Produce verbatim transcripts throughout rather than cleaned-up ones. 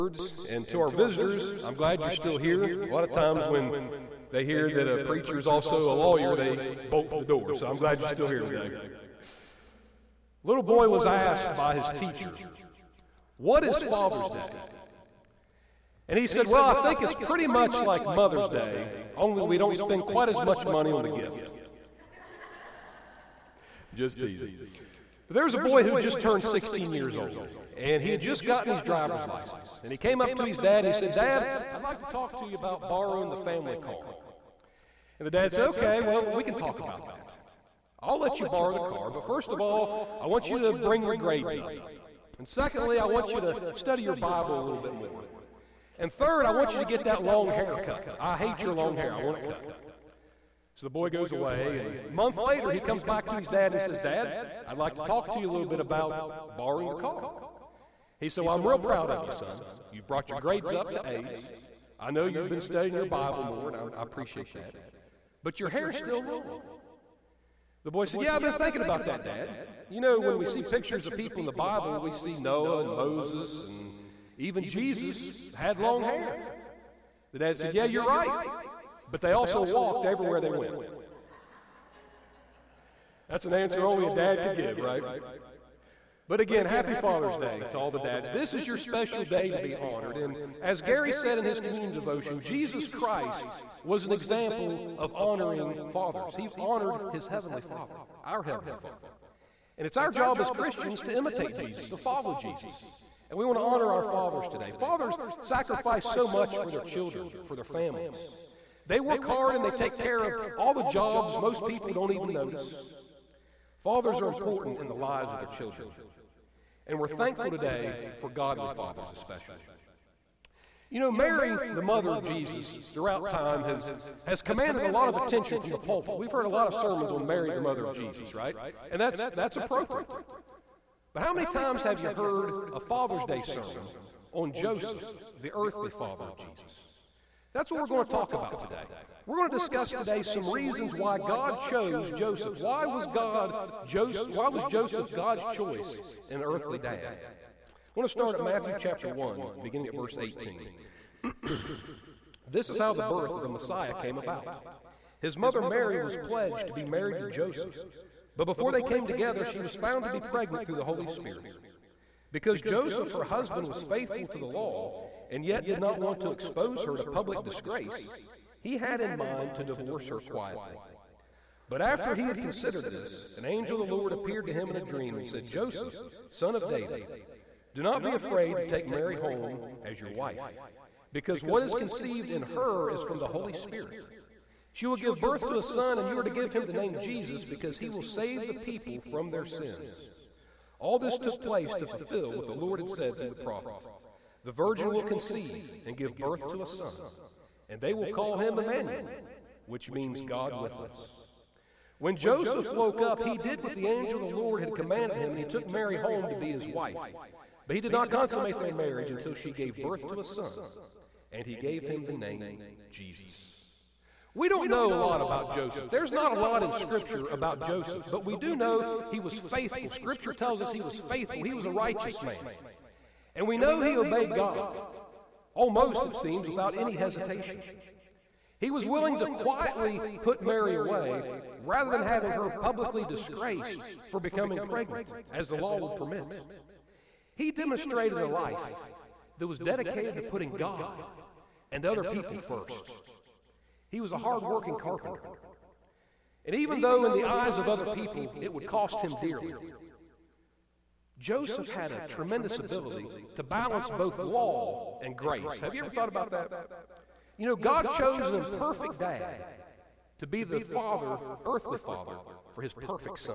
And to our visitors, I'm glad you're still here. A lot of times when they hear that a preacher is also a lawyer, they bolt for the door. So I'm glad you're still here today. Little boy was asked by his teacher, "What is Father's Day?" And he said, "Well, I think it's pretty much like Mother's Day, only we don't spend quite as much money on the gift." Just teasing. But there was a boy who just turned sixteen years old, and he had just gotten his driver's license. And he came up to his dad and he said, "Dad, I'd like to talk to you about borrowing the family car." And the dad said, "Okay, well, we can talk about that. I'll let you borrow the car, but first of all, I want you to bring your grades up. And secondly, I want you to study your Bible a little bit more. And third, I want you to get that long haircut. I hate your long hair. I want it cut." So the boy goes away, and a month later he comes back to his dad and he says, "Dad, I'd like to talk to you a little bit about borrowing the car." He said, "Well, I'm real proud of you, son. You brought your grades up to A's. I know you've been studying your Bible more, and I, I appreciate that. But your hair's still long." The boy said, "Yeah, I've been thinking about that, Dad. You know, when we see pictures of people in the Bible, we see Noah and Moses, and even Jesus had long hair." The dad said, "Yeah, you're right. But they also walked everywhere they went." That's an answer only a dad could give, right? But again, happy Father's Day to all the dads. This is your special day to be honored. And as Gary said in his communion devotion, Jesus Christ was an example of honoring fathers. He honored his heavenly Father, our heavenly Father. And it's our job as Christians to imitate Jesus, to follow Jesus. And we want to honor our fathers today. Fathers sacrifice so much for their children, for their families. They work hard and they take care of all the jobs most people don't even notice. Fathers are important in the lives of their children. And we're thankful today for godly fathers especially. You know, Mary, the mother of Jesus, throughout time has, has commanded a lot of attention from the pulpit. We've heard a lot of sermons on Mary, the mother of Jesus, right? And that's, that's appropriate. But how many times have you heard a Father's Day sermon on Joseph, the earthly father of Jesus? That's what we're going to talk about today. We're going to discuss today some reasons why God chose Joseph. Why was God Joseph? Why was Joseph God's choice in an earthly dad? I want to start at Matthew chapter one, beginning at verse eighteen. This is how the birth of the Messiah came about. His mother Mary was pledged to be married to Joseph, but before they came together, she was found to be pregnant through the Holy Spirit. Because Joseph, her husband, was faithful to the law, and yet did not want to expose her to public disgrace, he had in mind to divorce her quietly. But after he had considered this, an angel of the Lord appeared to him in a dream and said, "Joseph, son of David, do not be afraid to take Mary home as your wife, because what is conceived in her is from the Holy Spirit. She will give birth to a son, and you are to give him the name Jesus, because he will save the people from their sins." All this took place to fulfill what the Lord had said through the prophet. "The virgin will conceive and give birth to a son, and they will call him Emmanuel," which means God with us. When Joseph woke up, he did what the angel of the Lord had commanded him, and he took Mary home to be his wife. But he did not consummate their marriage until she gave birth to a son, and he gave him the name Jesus. We don't know a lot about Joseph. There's not a lot in Scripture about Joseph, but we do know he was faithful. Scripture tells us he was faithful. He was a righteous man. And we know he obeyed God, almost, it seems, without any hesitation. He was willing to quietly put Mary away rather than having her publicly disgraced for becoming pregnant, as the law would permit. He demonstrated a life that was dedicated to putting God and other people first. He was a hard-working carpenter. And even though in the eyes of other people it would cost him dearly, Joseph had a tremendous ability to balance both law and grace. Have you ever thought about that? You know, God chose an imperfect dad to be the father, earthly father, for his perfect son.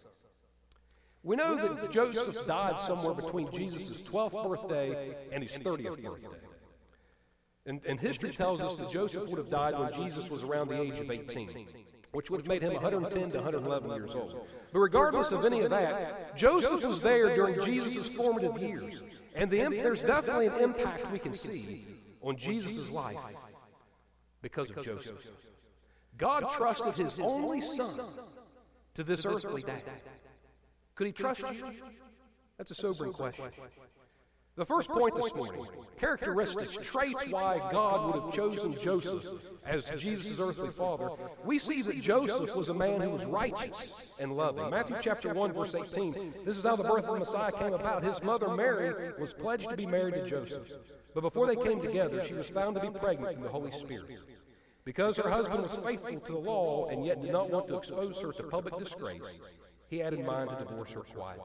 We know that Joseph died somewhere between Jesus' twelfth birthday and his thirtieth birthday. And, and history tells us that Joseph would have died when Jesus was around the age of eighteen, which would have made him one hundred ten to one hundred eleven years old. But regardless of any of that, Joseph was there during Jesus' formative years. And the, there's definitely an impact we can see on Jesus' life because of Joseph. God trusted his only son to this earthly dad. Could he trust you? That's a sobering question. The first point this morning, characteristics, traits why God would have chosen Joseph as Jesus' earthly father. We see that Joseph was a man who was righteous and loving. Matthew chapter one, verse eighteen, this is how the birth of the Messiah came about. His mother Mary was pledged to be married to Joseph. But before they came together, she was found to be pregnant from the Holy Spirit. Because her husband was faithful to the law and yet did not want to expose her to public disgrace, he had in mind to divorce her quietly.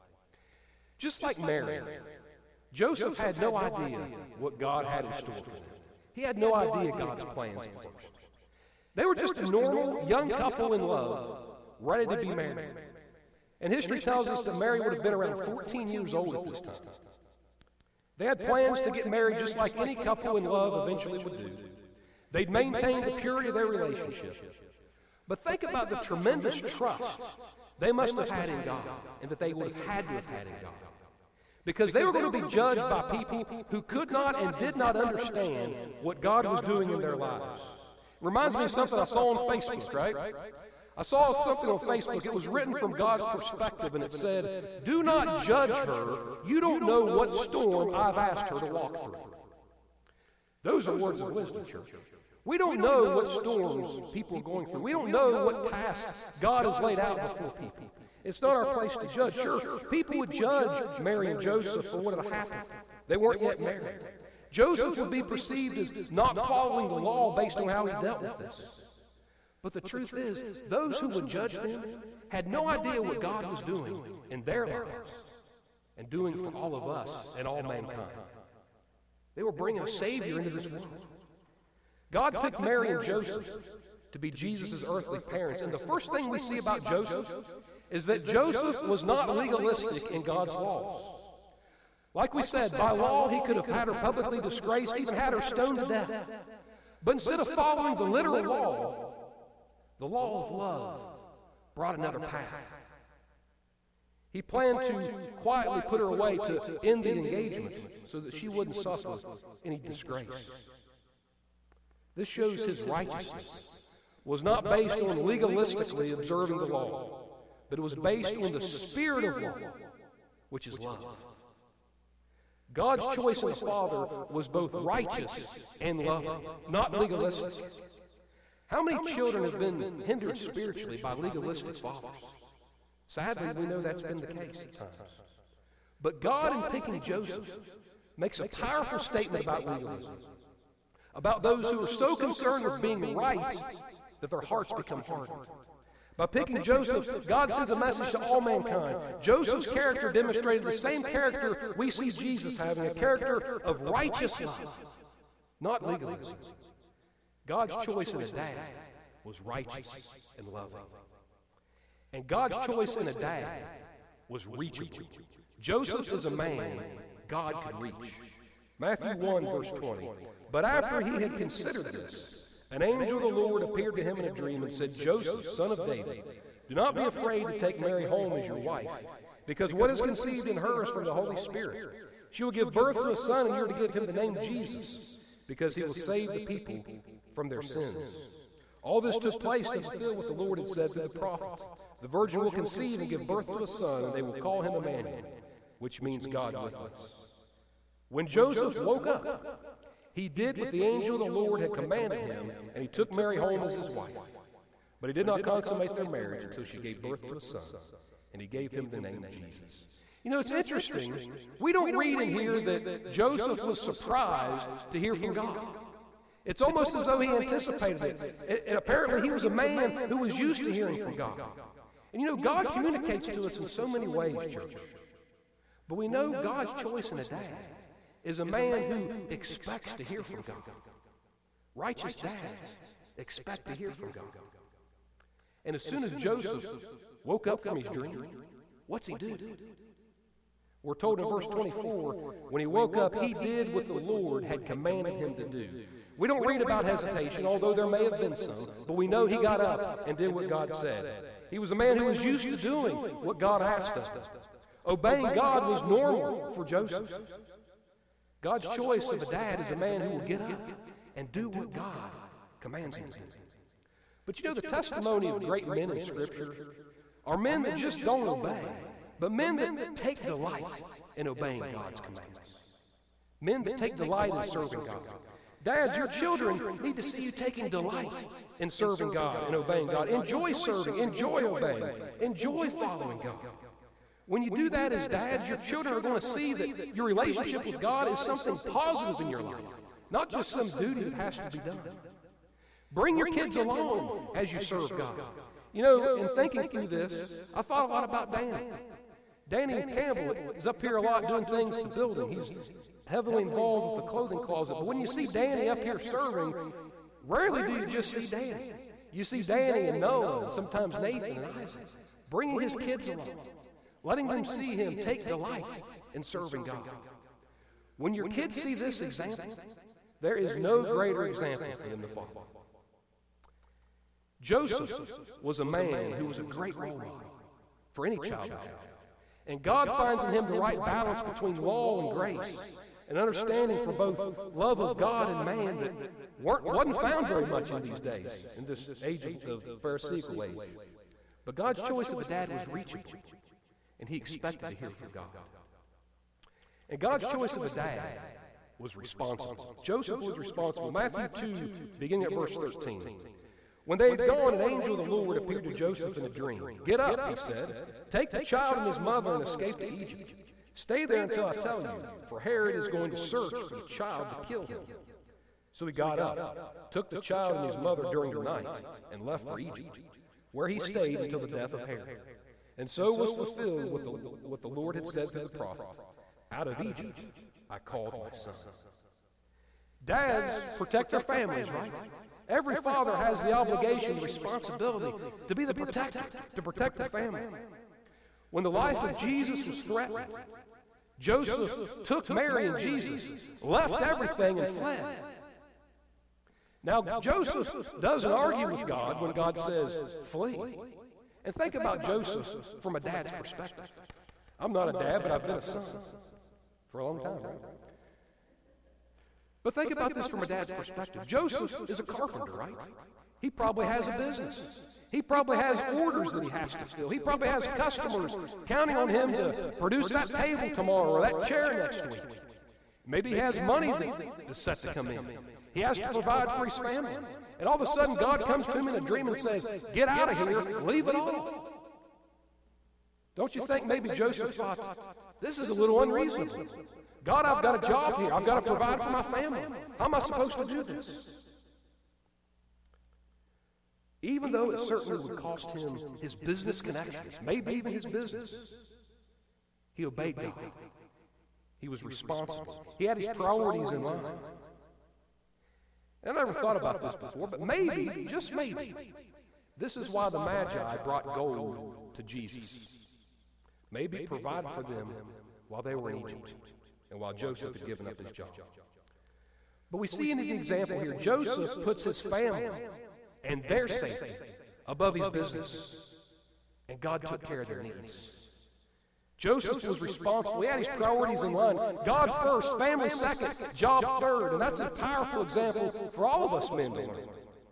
Just like Mary, Joseph had no idea what God had in store for him. He had no idea God's plans at first. They were just a normal young couple in love, ready to be married. And history tells us that Mary would have been around fourteen years old at this time. They had plans to get married just like any couple in love eventually would do. They'd maintain the purity of their relationship. But think about the tremendous trust they must have had in God, and that they would have had to have had in God. Because they were going to be judged by people who could not and did not understand what God was doing in their lives. Reminds me of something I saw on Facebook, right? I saw something on Facebook. It was written from God's perspective, and it said, "Do not judge her. You don't know what storm I've asked her to walk through." Those are words of wisdom, church. We don't know what storms people are going through. We don't know what tasks God has laid out before people. It's not our place to judge. Sure, people would judge Mary and Joseph for what had happened. They weren't yet married. Joseph would be perceived as not following the law based on how he dealt with this. But the truth is, those who would judge them had no idea what God was doing in their lives and doing for all of us and all mankind. They were bringing a Savior into this world. God picked Mary and Joseph to be Jesus' earthly parents. And the first thing we see about Joseph is that Joseph was not legalistic in God's laws. Like we said, by law he could have had her publicly disgraced, even had her stoned to death. But instead of following the literal law, the law of love brought another path. He planned to quietly put her away to end the engagement so that she wouldn't suffer any disgrace. This shows his righteousness was not based on legalistically observing the law, but it was based on the spirit of law, which is love. God's choice in a father was both righteous and loving, not legalistic. How many children have been hindered spiritually by legalistic fathers? Sadly, we know that's been the case at times. But God, in picking Joseph, makes a powerful statement about legalism, about those who are so concerned with being right that their hearts become hardened. By picking Joseph, God sends a message to all mankind. Joseph's character demonstrated the same character we see Jesus having, a character of righteous love, not legalism. God's choice in a dad was righteous and loving. And God's choice in a dad was reachable. Joseph is a man God could reach. Matthew one, verse twenty. But after he had considered this, an angel of the Lord appeared to him in a dream and said, "Joseph, son of David, do not be afraid to take Mary home as your wife, because what is conceived in her is from the Holy Spirit. She will give birth to a son, and you are to give him the name Jesus, because he will save the people from their sins." All this took place to fulfill what the Lord had said through the prophet. The virgin will conceive and give birth to a son, and they will call him Emmanuel, which means God with us. When Joseph woke up, he did what the angel of the Lord had commanded him, and he took Mary home as his wife. But he did not consummate their marriage until she gave birth to a son, and he gave him the name Jesus. You know, it's interesting. We don't read in here that Joseph was surprised to hear from God. It's almost as though he anticipated it. And apparently he was a man who was used to hearing from God. And you know, God communicates to us in so many ways, church. But we know God's choice in a dad is a man who expects to hear from God. Righteous dads expect to hear from God. And as soon as Joseph woke up from his dream, what's he do? We're told in verse twenty-four, when he woke up, he did what the Lord had commanded him to do. We don't read about hesitation, although there may have been some, but we know he got up and did what God said. He was a man who was used to doing what God asked us. Obeying God was normal for Joseph. God's choice of a dad is a man who will get up and do what God commands him to. But you know, the testimony of great men in Scripture are men that just don't obey, but men that take delight in obeying God's commands. Men that take delight in serving God. Dads, your children need to see you taking delight in serving God and obeying God. Enjoy serving. Enjoy obeying. Enjoy following God. When you do that as dads, your children are going to see that your relationship with God is something positive in your life, not just some duty that has to be done. Bring your kids along as you serve God. You know, in thinking through this, I thought a lot about Danny. Danny Campbell is up here a lot doing things to the building. He's heavily involved with the clothing closet. But when you see Danny up here serving, rarely do you just see Danny. You see Danny and Noah and sometimes Nathan and Isaac bringing his kids along, letting them see him take delight in serving God. When your kids see this example, there is no greater example for them to follow. Joseph was a man who was a great role model for any child to have. And God finds in him the right balance between law and grace, an understanding for both love of God and man that weren't, wasn't found very much in these days, in this age of the Pharisaical age. But God's choice of a dad was reachable, and he expected to hear from God. And God's choice of a dad was responsible. Joseph was responsible. Matthew two, beginning at verse thirteen. When they had gone, an angel of the Lord appeared to Joseph in a dream. Get up, he said. Take the child and his mother and escape to Egypt. Stay there until I tell you, for Herod is going to search for the child to kill him. So he got up, took the child and his mother during the night, and left for Egypt, where he stayed until the death of Herod. And so was fulfilled what the, what the Lord had said through the prophet. Out of Egypt I called my son. Dads protect their families, right? Every father has the obligation, the responsibility to be the protector, to protect the family. When the life of Jesus was threatened, Joseph took Mary and Jesus, left everything, and fled. Now, Joseph doesn't argue with God when God says, flee. And think about Joseph from a dad's perspective. I'm not a dad, but I've been a son for a long time, right? But think about this from a dad's perspective. Joseph is a carpenter, right? He probably has a business. He probably has orders that he has to fill. He probably has customers counting on him to produce that table tomorrow or that chair next week. Maybe he has money that is set to come in. He has to provide for his family. And all of a sudden, God comes to him in a dream and says, get out of here, leave it all. Don't you think maybe Joseph thought, this is a little unreasonable. God, I've got a job here. I've got to provide for my family. How am I supposed to do this? Even though it certainly would cost him his business connections, maybe even his business, he obeyed God. He was responsible. He had his priorities in line. And I never thought about this before, but maybe, just maybe, this is why the Magi brought gold to Jesus. Maybe provided for them while they were in Egypt, and while Joseph had given up his job. But we see in the example here, Joseph puts his family and their safety above his business, and God took care of their needs. Joseph was responsible. He had his priorities in line. God first, family second, job third, and that's a powerful example for all of us men to learn.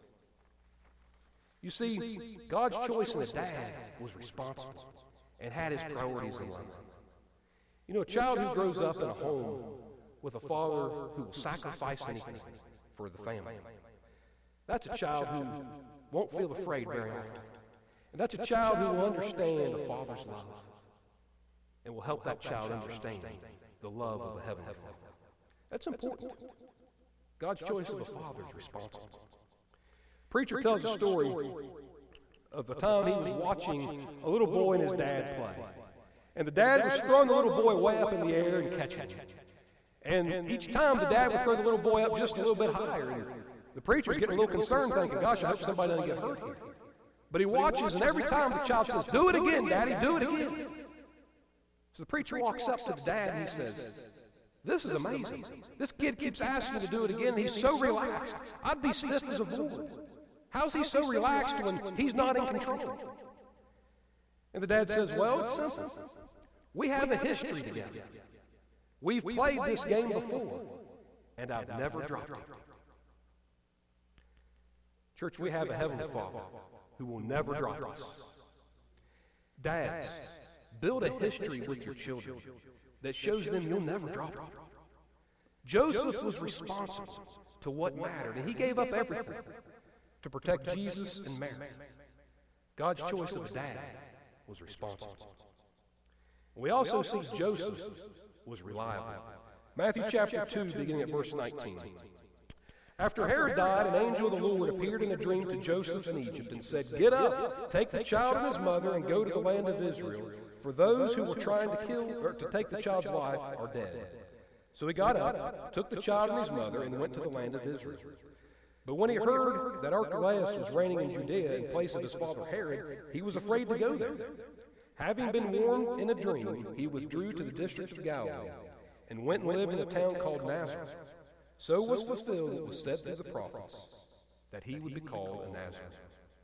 You see, God's choice in a dad was responsible and had his priorities in line. You know, a child who grows up in a home with a father who will sacrifice anything for the family, that's a child who won't feel afraid very often. And that's a child who will understand a father's love and will help that child understand the love of the Heavenly Father. That's important. God's choice of a father is responsible. Preacher tells a story of a time he was watching a little boy and his dad play. And the dad was throwing the little boy way up in the air and catching him. And each time the dad would throw the little boy up just a little bit higher. And the preacher's getting a little concerned, thinking, gosh, I hope somebody doesn't get hurt here. But he watches, and every time the child says, do it again, Daddy, do it again. So the preacher walks up to the dad and he says, this is amazing. This kid keeps asking to do it again, and he's so relaxed. I'd be stiff as a board. How's he so relaxed when he's not in control? And the dad says, well, it's simple. We have a history together. We've played this game before, and I've never dropped it. Church, we have a Heavenly Father who will never drop us. Dads, build a history with your children that shows them you'll never drop it. Joseph was responsible to what mattered, and he gave up everything to protect Jesus and Mary. God's choice of a dad was responsible. We also see Joseph was reliable. Matthew chapter two, beginning at verse nineteen. After Herod died, an angel of the Lord appeared in a dream to Joseph in Egypt and said, "Get up, take the child and his mother, and go to the land of Israel, for those who were trying to kill or to take the child's life are dead." So he got up, took the child and his mother, and went to the land of Israel. But when he heard that Archelaus was reigning in Judea in place of his father Herod, he was afraid to go there. Having been warned in a dream, he withdrew to the district of Galilee, and went and lived in a town called Nazareth. So was fulfilled what was said through the prophets, that he would be called a Nazarene.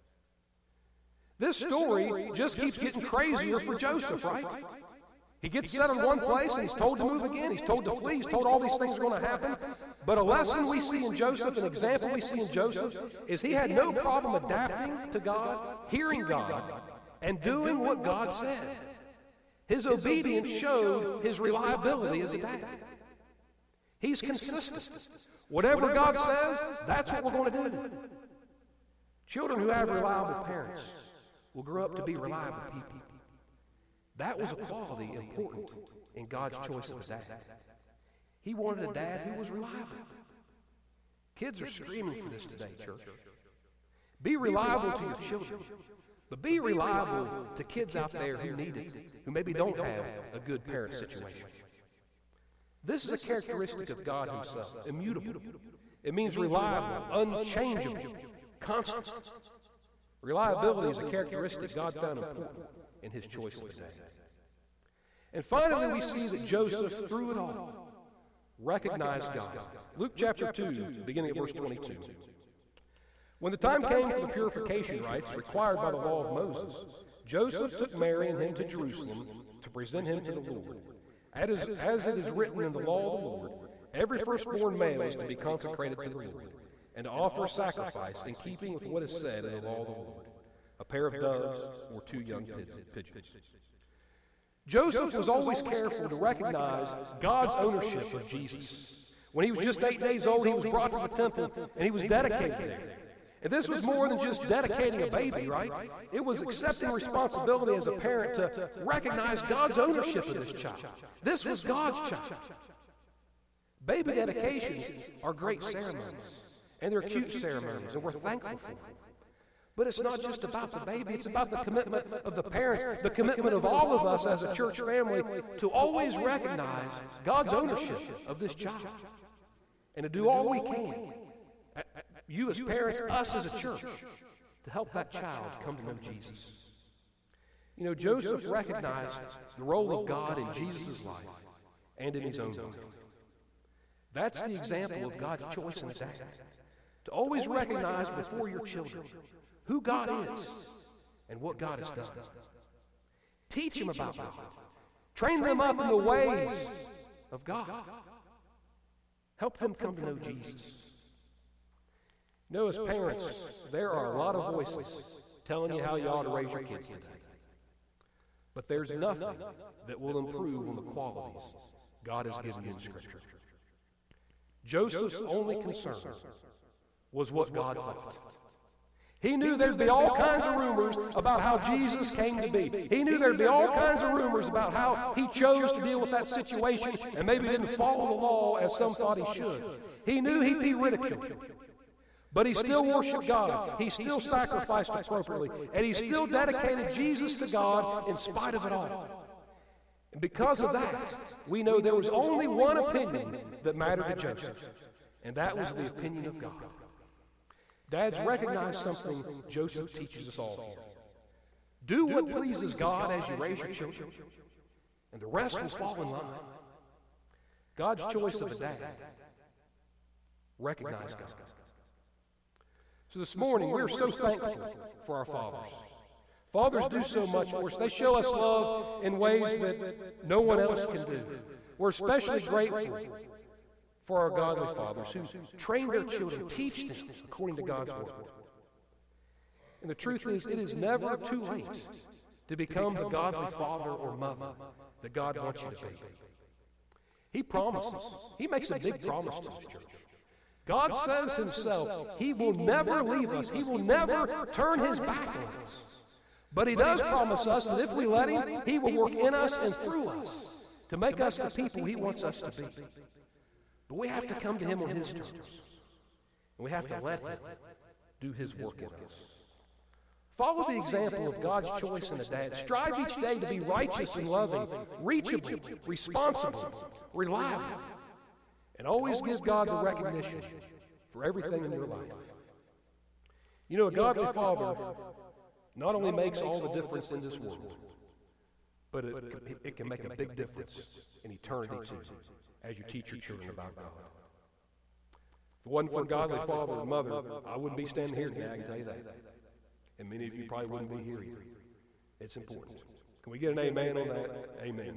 This story just keeps getting crazier for Joseph, right? He gets set in one place and he's told to move again. He's told to flee. He's told all these things are going to happen. But a lesson we see in Joseph, an example we see in Joseph, is he had no problem adapting to God, hearing God, and doing what God said. His obedience showed his reliability as a dad. He's consistent. Whatever God says, that's what we're going to do. Children who have reliable parents will grow up to be reliable people. That was a quality important in God's choice of a dad. He wanted a dad who was reliable. Kids are screaming for this today, church. Be reliable to your children, but be reliable to kids out there who need it, who maybe don't have a good parent situation. This is a characteristic of God himself, immutable. It means reliable, unchangeable, constant. Reliability is a characteristic God found important in his choice of the day. And finally, we see that Joseph, through it all, recognized God. Luke chapter two, beginning at verse twenty-two. When the time came for the purification rites required by the law of Moses, Joseph took Mary and him to Jerusalem to present him to the Lord. As, as it is written in the law of the Lord, every firstborn male is to be consecrated to the Lord, and to offer a sacrifice in keeping with what is said in the law of the Lord, a pair of doves or two young pigeons. Joseph was always careful to recognize God's ownership of Jesus. When he was just eight days old, he was brought to the temple, and he was dedicated there. And this was more than just dedicating a baby, right? It was accepting responsibility as a parent to recognize God's ownership of this child. This was God's child. Baby dedications are great ceremonies, and they're cute ceremonies, and we're thankful for them. But it's not just about the baby, it's about the commitment of the parents, the commitment of all of us as a church family to always recognize God's ownership of this child, and to do all we can, you as parents, us as a church, to help that child come to know Jesus. You know, Joseph recognized the role of God in Jesus' life and in his own life. That's the example of God's choice in a dad. To always recognize before your children who God is and what God has done. Teach them about God. Train them up in the ways of God. Help them come to know Jesus. You know, as parents, there are a lot of voices telling you how you ought to raise your kids today. But there's nothing that will improve on the qualities God has given you in Scripture. Joseph's only concern was what God thought. He knew there'd be all kinds of rumors about how Jesus came to be. He knew there'd be all kinds of rumors about how he chose to deal with that situation and maybe didn't follow the law as some thought he should. He knew he'd be ridiculed. But he still worshiped God. He still sacrificed appropriately. And he still dedicated Jesus to God in spite of it all. And because of that, we know there was only one opinion that mattered to Joseph. And that was the opinion of God. Dads, recognize something Joseph teaches us all here. Do what pleases God as you raise your children, and the rest will fall in line. God's choice of a dad. Recognize God. So this morning, we're so thankful for our fathers. Fathers do so much for us. They show us love in ways that no one else can do. We're especially grateful for our godly fathers who train their children, teach them according to God's word. And the truth is, it is never too late to become the godly father or mother that God wants you to be. He promises. He makes a big promise to his church. God says himself, he will never leave us. He will never turn his back on us. But he does promise us that if we let him, he will work in us and through us to make us the people he wants us to be. But we have to come to him on his terms. And we have to let him do his work in us. Follow the example of God's choice in a dad. Strive each day to be righteous and loving, reachable, responsible, reliable, and always give God the recognition for everything in your life. You know, a godly father not only makes all the difference in this world, but it, it can make a big difference in eternity too, as you teach your children about God. If it wasn't for a godly father and mother, I wouldn't be standing here today, I can tell you that. And many of you probably wouldn't be here either. It's important. Can we get an amen on that? Amen.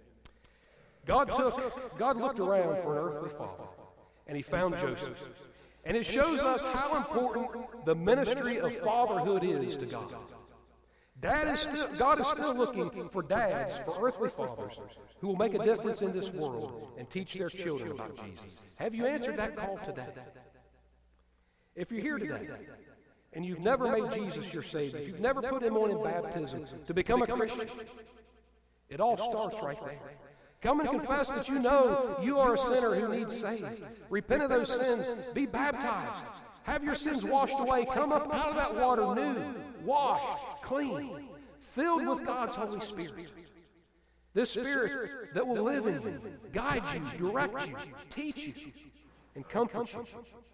God took, God looked around for an earthly father, and he found Joseph. And it shows us how important the ministry of fatherhood is to God. Dad is still, God is still looking for dads, for earthly fathers, who will make a difference in this world and teach their children about Jesus. Have you answered that call today? If you're here today, and you've never made Jesus your Savior, if you've never put him on in baptism to become a Christian, it all starts right there. Come and confess that you know you are a sinner who needs saved. Repent of those sins. Be baptized. Have your sins washed away. Come up out of that water new, washed, clean, filled with God's Holy Spirit. This Spirit that will live in you, guide you, direct you, teach you, and comfort you.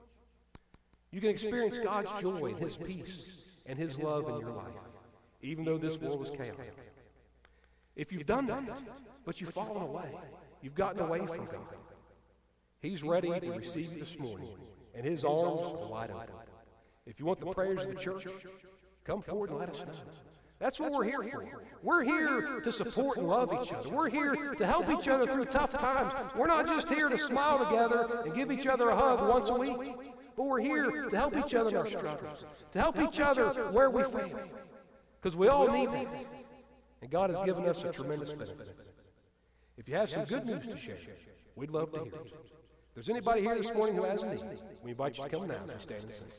You can experience God's joy and his peace and his love in your life, even though this world is chaotic. If you've done that, but you've fallen away, you've gotten away from God, he's ready to receive you this morning, and his arms are wide open. If you want the prayers of the church, come forward and let us know. That's what we're here for. We're here to support and love each other. We're here to help each other through tough times. We're not just here to smile together and give each other a hug once a week, but we're here to help each other in our struggles, to help each other where we fail, because we all need that. And God has given us a tremendous benefit. If you have some good news to share, we'd love to hear it. If there's anybody here this morning who has a need, we invite you to come now as we stand and sing.